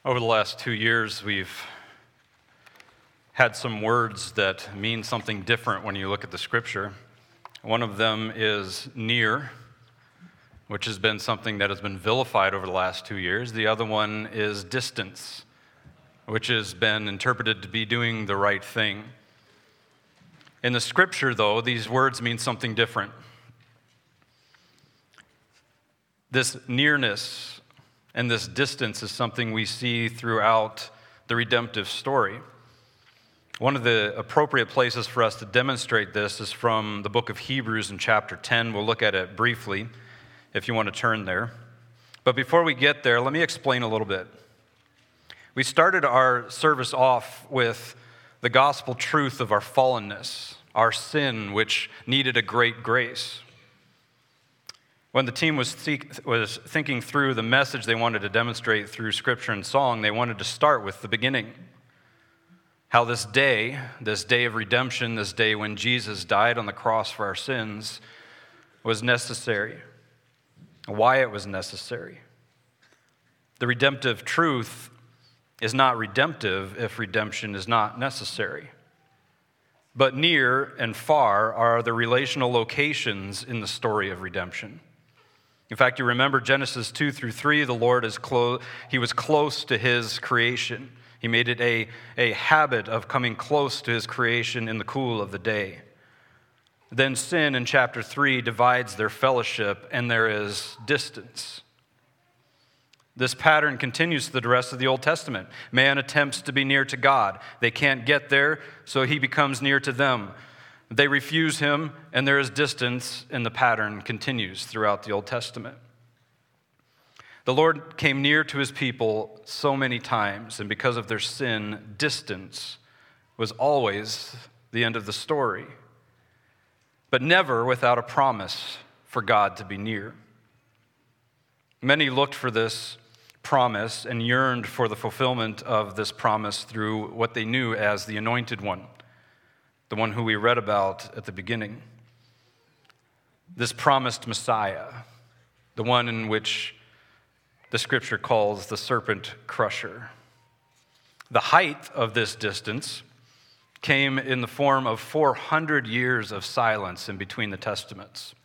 Over the last 2 years, we've had some words that mean something different when you look at the scripture. One of them is near, which has been something that has been vilified over the last 2 years. The other one is distance, which has been interpreted to be doing the right thing. In the scripture, though, these words mean something different. This nearness and this distance is something we see throughout the redemptive story. One of the appropriate places for us to demonstrate this is from the book of Hebrews in chapter 10. We'll look at it briefly if you want to turn there. But before we get there, let me explain a little bit. We started our service off with the gospel truth of our fallenness, our sin, which needed a great grace. When the team was thinking through the message they wanted to demonstrate through scripture and song, they wanted to start with the beginning. How this day of redemption, this day when Jesus died on the cross for our sins, was necessary. Why it was necessary. The redemptive truth is not redemptive if redemption is not necessary. But near and far are the relational locations in the story of redemption. In fact, you remember Genesis 2 through 3, the Lord he was close to his creation. He made it a habit of coming close to his creation in the cool of the day. Then sin in chapter 3 divides their fellowship, and there is distance. This pattern continues through the rest of the Old Testament. Man attempts to be near to God. They can't get there, so he becomes near to them. They refuse him, and there is distance, and the pattern continues throughout the Old Testament. The Lord came near to his people so many times, and because of their sin, distance was always the end of the story, but never without a promise for God to be near. Many looked for this promise and yearned for the fulfillment of this promise through what they knew as the Anointed One, the one who we read about at the beginning. This promised Messiah, the one in which the scripture calls the serpent crusher. The height of this distance came in the form of 400 years of silence in between the testaments.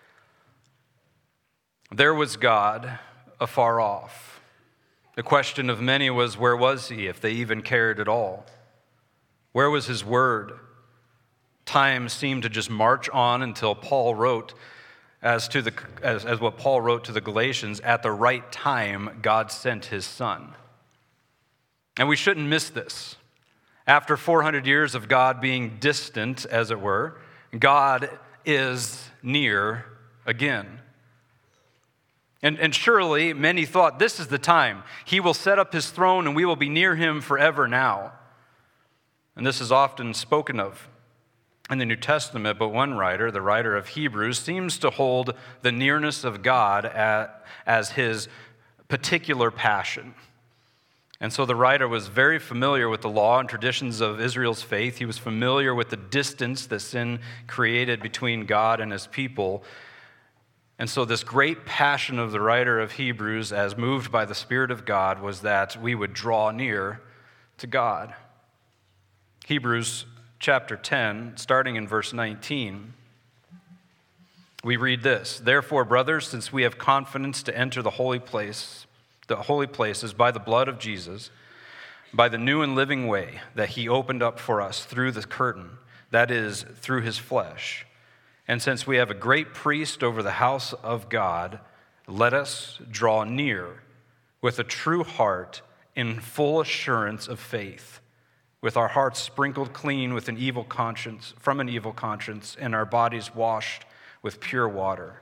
There was God afar off. The question of many was, where was he, if they even cared at all? Where was his word? Time seemed to just march on until Paul wrote, as what Paul wrote to the Galatians, at the right time, God sent his son. And we shouldn't miss this. After 400 years of God being distant, as it were, God is near again. And surely many thought this is the time. He will set up his throne and we will be near him forever now. And this is often spoken of in the New Testament, but one writer, the writer of Hebrews, seems to hold the nearness of God as his particular passion. And so the writer was very familiar with the law and traditions of Israel's faith. He was familiar with the distance that sin created between God and his people. And so this great passion of the writer of Hebrews, as moved by the Spirit of God, was that we would draw near to God. Hebrews chapter 10, starting in verse 19, we read this: Therefore, brothers, since we have confidence to enter the holy places by the blood of Jesus, by the new and living way that he opened up for us through the curtain, that is, through his flesh. And since we have a great priest over the house of God, let us draw near with a true heart in full assurance of faith, with our hearts sprinkled clean with from an evil conscience, and our bodies washed with pure water.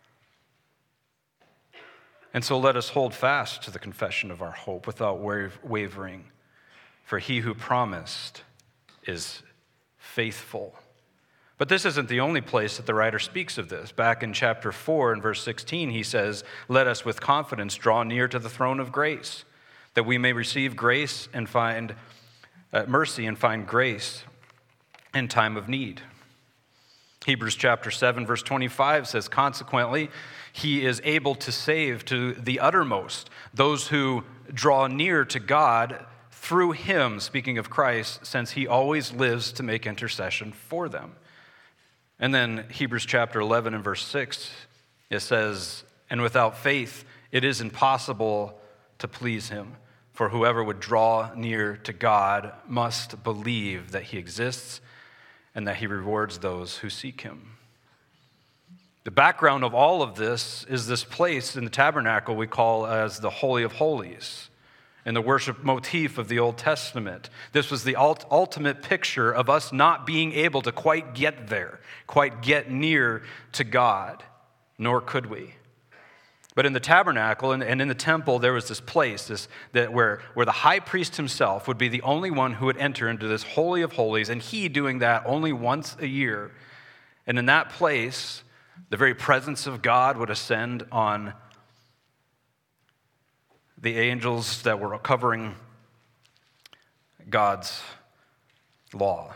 And so let us hold fast to the confession of our hope without wavering, for he who promised is faithful. But this isn't the only place that the writer speaks of this. Back in chapter 4 and verse 16, he says, let us with confidence draw near to the throne of grace, that we may receive grace and find mercy and find grace in time of need. Hebrews chapter 7, verse 25 says, consequently, he is able to save to the uttermost those who draw near to God through him, speaking of Christ, since he always lives to make intercession for them. And then Hebrews chapter 11 and verse 6, it says, and without faith it is impossible to please him. For whoever would draw near to God must believe that he exists and that he rewards those who seek him. The background of all of this is this place in the tabernacle we call as the Holy of Holies, and the worship motif of the Old Testament. This was the ultimate picture of us not being able to quite get there, quite get near to God, nor could we. But in the tabernacle and in the temple, there was this place where the high priest himself would be the only one who would enter into this Holy of Holies, and he doing that only once a year. And in that place, the very presence of God would ascend on the angels that were covering God's law.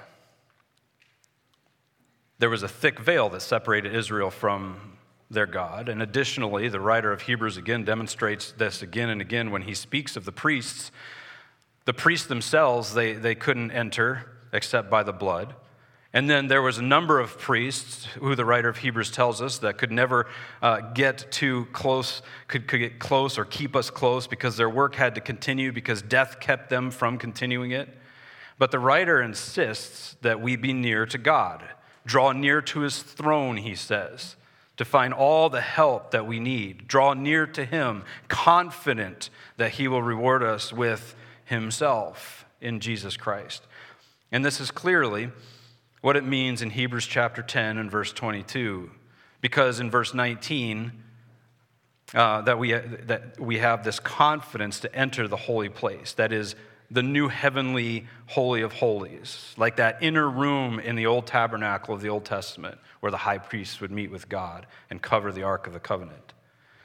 There was a thick veil that separated Israel from their God. And additionally, the writer of Hebrews again demonstrates this again and again when he speaks of the priests. The priests themselves, they couldn't enter except by the blood. And then there was a number of priests who the writer of Hebrews tells us that could never get too close, could get close or keep us close because their work had to continue because death kept them from continuing it. But the writer insists that we be near to God, draw near to his throne, he says, to find all the help that we need. Draw near to him, confident that he will reward us with himself in Jesus Christ. And this is clearly what it means in Hebrews chapter 10 and verse 22. Because in verse 19, that we have this confidence to enter the holy place. That is the new heavenly Holy of Holies, like that inner room in the old tabernacle of the Old Testament where the high priest would meet with God and cover the Ark of the Covenant.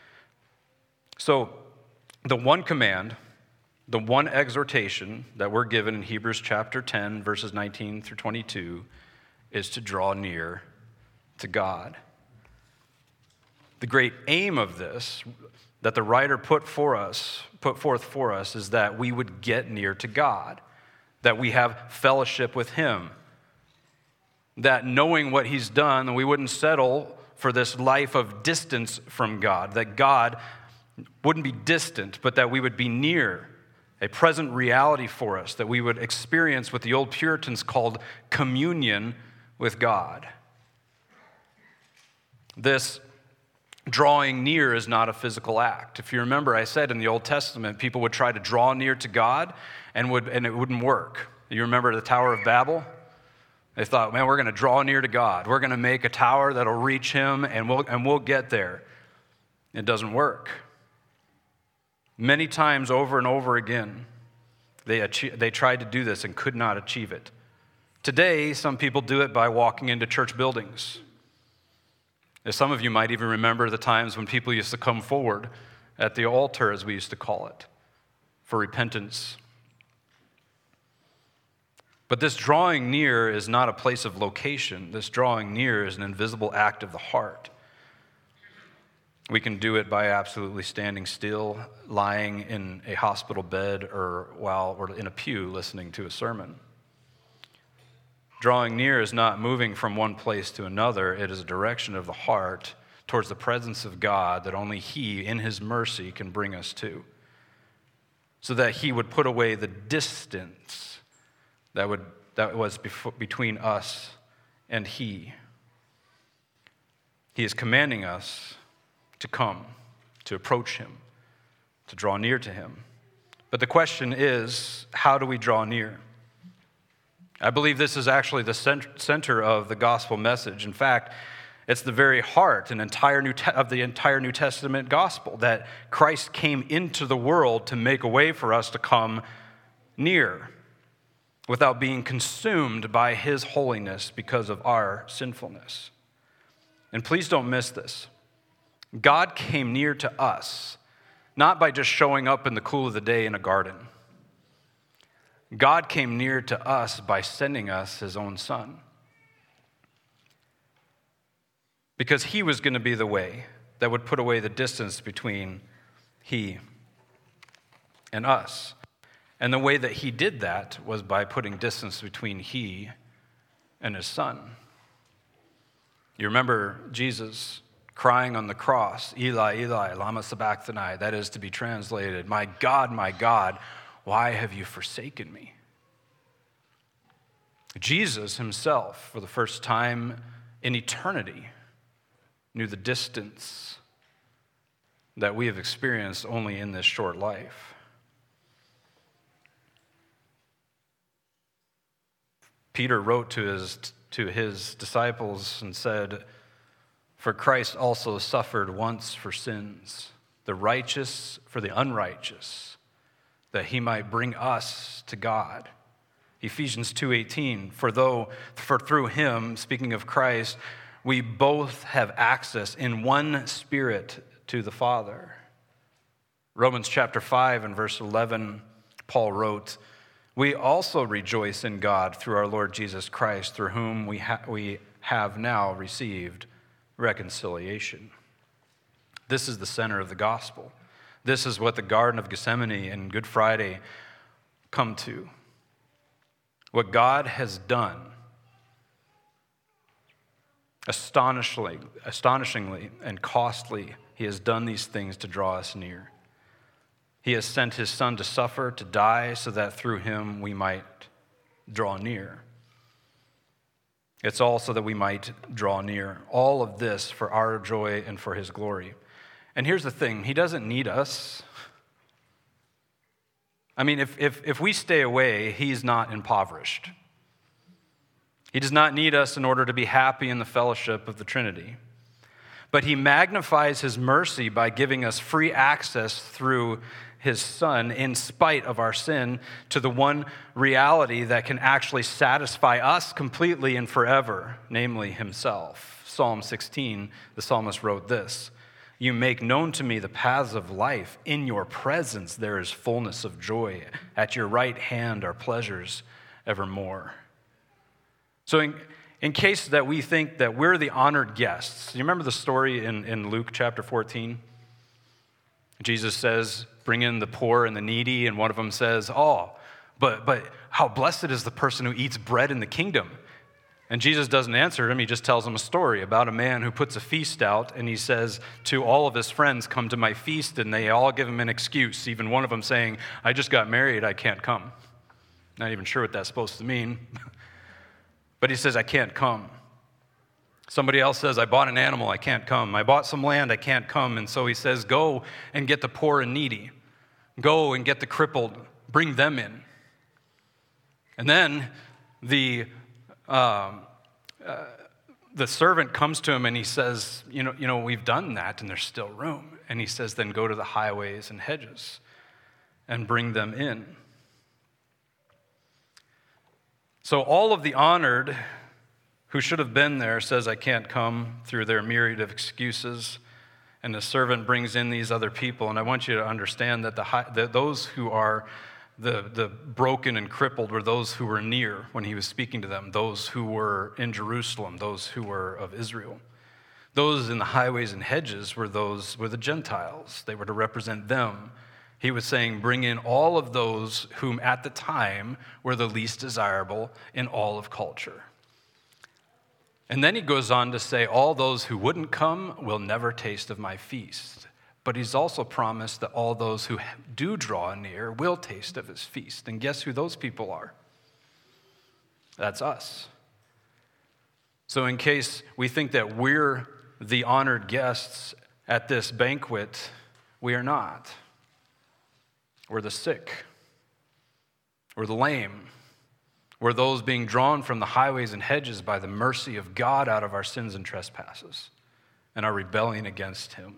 So the one command, the one exhortation that we're given in Hebrews chapter 10, verses 19 through 22, is to draw near to God. The great aim of this that the writer put forth for us is that we would get near to God, that we have fellowship with him, that knowing what he's done, we wouldn't settle for this life of distance from God, that God wouldn't be distant, but that we would be near, a present reality for us, that we would experience what the old Puritans called communion with God. This drawing near is not a physical act. If you remember, I said in the Old Testament, people would try to draw near to God and it wouldn't work. You remember the Tower of Babel? They thought, man, we're going to draw near to God. We're going to make a tower that'll reach him and we'll get there. It doesn't work. Many times over and over again, they tried to do this and could not achieve it. Today, some people do it by walking into church buildings. Some of you might even remember the times when people used to come forward at the altar, as we used to call it, for repentance. But this drawing near is not a place of location. This drawing near is an invisible act of the heart. We can do it by absolutely standing still, lying in a hospital bed, or while we're in a pew listening to a sermon. Drawing near is not moving from one place to another. It is a direction of the heart towards the presence of God that only he, in his mercy, can bring us to, so that he would put away the distance that was between us and he. He is commanding us to come, to approach him, to draw near to him. But the question is, how do we draw near? I believe this is actually the center of the gospel message. In fact, it's the very heart and of the entire New Testament gospel, that Christ came into the world to make a way for us to come near without being consumed by his holiness because of our sinfulness. And please don't miss this. God came near to us, not by just showing up in the cool of the day in a garden. God came near to us by sending us his own son. because he was going to be the way that would put away the distance between he and us. And the way that he did that was by putting distance between he and his son. You remember Jesus crying on the cross, Eli, Eli, lama sabachthani, that is to be translated, my God, why have you forsaken me? Jesus himself, for the first time in eternity, knew the distance that we have experienced only in this short life. Peter wrote to his disciples and said, for Christ also suffered once for sins, the righteous for the unrighteous, that he might bring us to God. Ephesians 2:18, for through him, speaking of Christ, we both have access in one Spirit to the Father. Romans chapter 5 and verse 11, Paul wrote, we also rejoice in God through our Lord Jesus Christ, through whom we have now received reconciliation. This is the center of the gospel. This is what the Garden of Gethsemane and Good Friday come to. What God has done, astonishingly and costly, he has done these things to draw us near. He has sent his Son to suffer, to die, so that through him we might draw near. It's also that we might draw near. All of this for our joy and for his glory. And here's the thing, he doesn't need us. I mean, if we stay away, he's not impoverished. He does not need us in order to be happy in the fellowship of the Trinity. But he magnifies his mercy by giving us free access through his Son, in spite of our sin, to the one reality that can actually satisfy us completely and forever, namely himself. Psalm 16, the psalmist wrote this, you make known to me the paths of life. In your presence there is fullness of joy. At your right hand are pleasures evermore. So in case that we think that we're the honored guests, you remember the story in Luke chapter 14? Jesus says, bring in the poor and the needy, and one of them says, but how blessed is the person who eats bread in the kingdom. And Jesus doesn't answer him, he just tells him a story about a man who puts a feast out, and he says to all of his friends, come to my feast, and they all give him an excuse, even one of them saying, I just got married, I can't come. Not even sure what that's supposed to mean. But he says, I can't come. Somebody else says, I bought an animal, I can't come. I bought some land, I can't come. And so he says, go and get the poor and needy. Go and get the crippled, bring them in. And then the servant comes to him and he says, you know, we've done that and there's still room. And he says, then go to the highways and hedges and bring them in. So all of the honored who should have been there says, I can't come, through their myriad of excuses. And the servant brings in these other people. And I want you to understand that those who are the broken and crippled were those who were near when he was speaking to them, those who were in Jerusalem, those who were of Israel. Those in the highways and hedges were the Gentiles. They were to represent them. He was saying, bring in all of those whom at the time were the least desirable in all of culture. And then he goes on to say, all those who wouldn't come will never taste of my feast. But he's also promised that all those who do draw near will taste of his feast. And guess who those people are? That's us. So in case we think that we're the honored guests at this banquet, we are not. We're the sick. We're the lame. We're those being drawn from the highways and hedges by the mercy of God out of our sins and trespasses and our rebellion against him.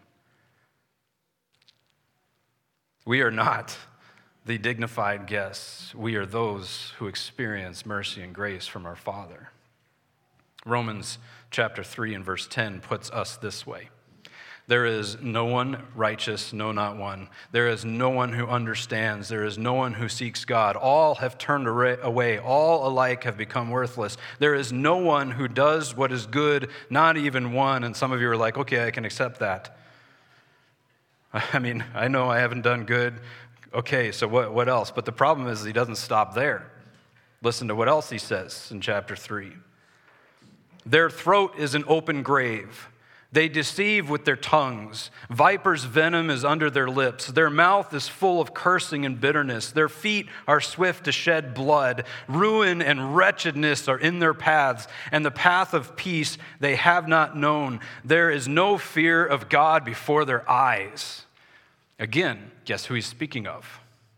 We are not the dignified guests. We are those who experience mercy and grace from our Father. Romans chapter 3 and verse 10 puts us this way. There is no one righteous, no, not one. There is no one who understands. There is no one who seeks God. All have turned away. All alike have become worthless. There is no one who does what is good, not even one. And some of you are like, okay, I can accept that. I mean, I know I haven't done good. Okay, so what else? But the problem is he doesn't stop there. Listen to what else he says in chapter 3. Their throat is an open grave. They deceive with their tongues. Viper's venom is under their lips. Their mouth is full of cursing and bitterness. Their feet are swift to shed blood. Ruin and wretchedness are in their paths, and the path of peace they have not known. There is no fear of God before their eyes. Again, guess who he's speaking of?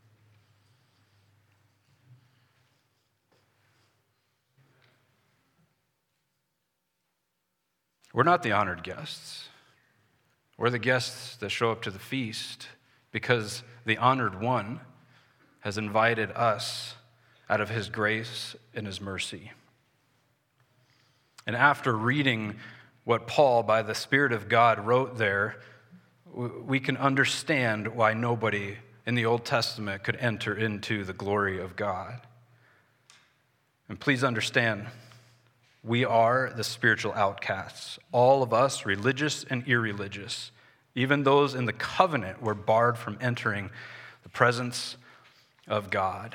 We're not the honored guests. We're the guests that show up to the feast because the honored one has invited us out of his grace and his mercy. And after reading what Paul, by the Spirit of God, wrote there, we can understand why nobody in the Old Testament could enter into the glory of God. And please understand, we are the spiritual outcasts. All of us, religious and irreligious, even those in the covenant, were barred from entering the presence of God.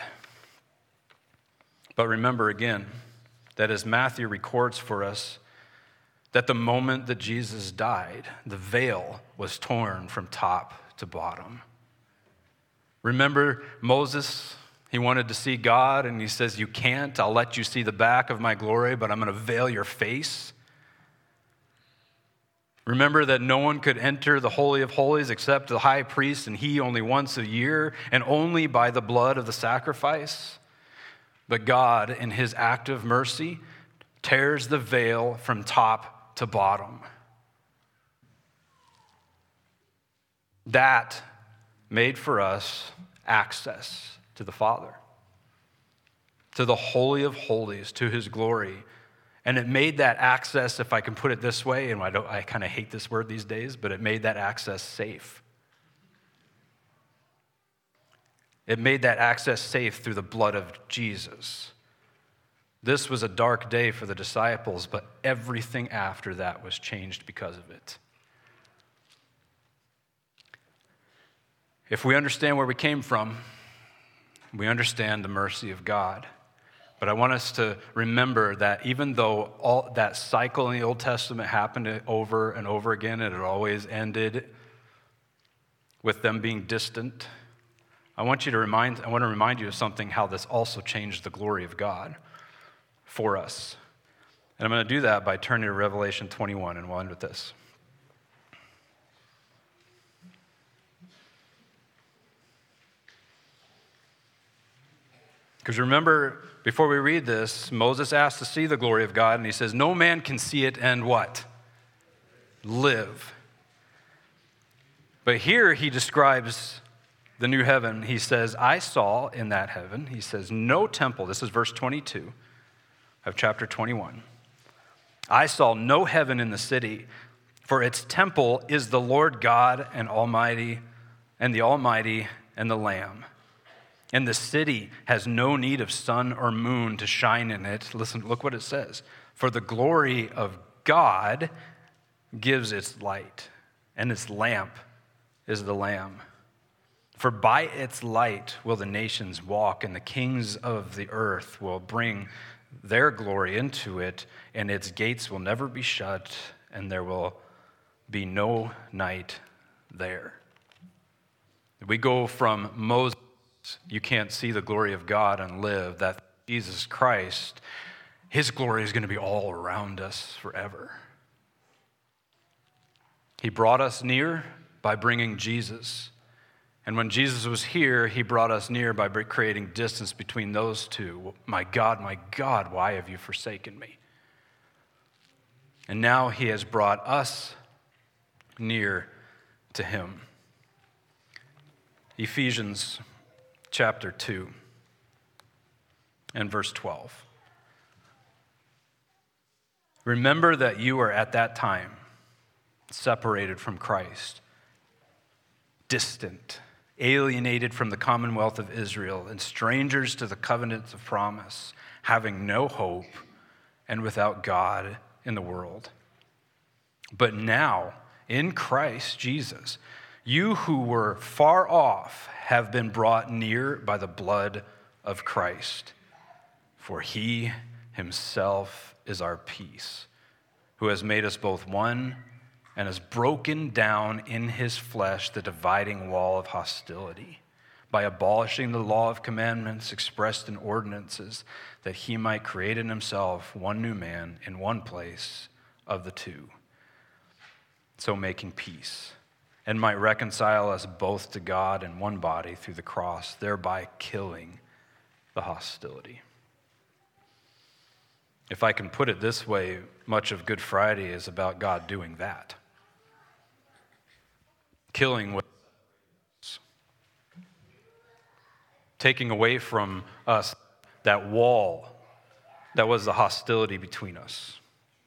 But remember again that as Matthew records for us, that the moment that Jesus died, the veil was torn from top to bottom. Remember Moses? He wanted to see God, and he says, you can't. I'll let you see the back of my glory, but I'm going to veil your face. Remember that no one could enter the Holy of Holies except the high priest, and he only once a year, and only by the blood of the sacrifice. But God, in his act of mercy, tears the veil from top to bottom. That made for us access to the Father, to the Holy of Holies, to his glory. And it made that access, if I can put it this way, and I kind of hate this word these days, but it made that access safe. It made that access safe through the blood of Jesus. This was a dark day for the disciples, but everything after that was changed because of it. If we understand where we came from, we understand the mercy of God. But I want us to remember that even though all that cycle in the Old Testament happened over and over again, and it always ended with them being distant, I want to remind you of something, how this also changed the glory of God for us. And I'm going to do that by turning to Revelation 21, and we'll end with this. Because remember, before we read this, Moses asked to see the glory of God, and he says, no man can see it and what? Live. But here he describes the new heaven. He says, I saw in that heaven, he says, no temple. This is verse 22 of chapter 21. I saw no heaven in the city, for its temple is the Lord God and Almighty, and the Almighty and the Lamb. And the city has no need of sun or moon to shine in it. Listen, look what it says. For the glory of God gives its light, and its lamp is the Lamb. For by its light will the nations walk, and the kings of the earth will bring their glory into it, and its gates will never be shut, and there will be no night there. We go from Moses, you can't see the glory of God and live, that Jesus Christ, his glory is going to be all around us forever. He brought us near by bringing Jesus. And when Jesus was here, he brought us near by creating distance between those two. My God, why have you forsaken me? And now he has brought us near to him. Ephesians chapter 2 and verse 12. Remember that you were at that time separated from Christ, distant, alienated from the commonwealth of Israel, and strangers to the covenants of promise, having no hope and without God in the world. But now, in Christ Jesus, you who were far off have been brought near by the blood of Christ. For he himself is our peace, who has made us both one and has broken down in his flesh the dividing wall of hostility by abolishing the law of commandments expressed in ordinances, that he might create in himself one new man in one place of the two, so making peace, and might reconcile us both to God in one body through the cross, thereby killing the hostility. If I can put it this way, much of Good Friday is about God doing that. Killing what, taking away from us that wall that was the hostility between us.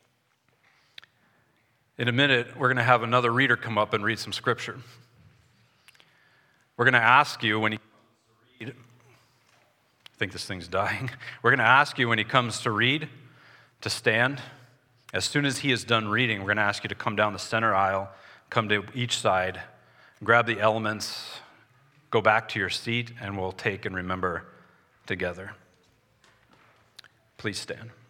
In a minute, we're going to have another reader come up and read some scripture. We're going to ask you when he comes to read, I think this thing's dying. We're going to ask you when he comes to read to stand. As soon as he is done reading, we're going to ask you to come down the center aisle, come to each side, grab the elements, go back to your seat, and we'll take and remember together. Please stand.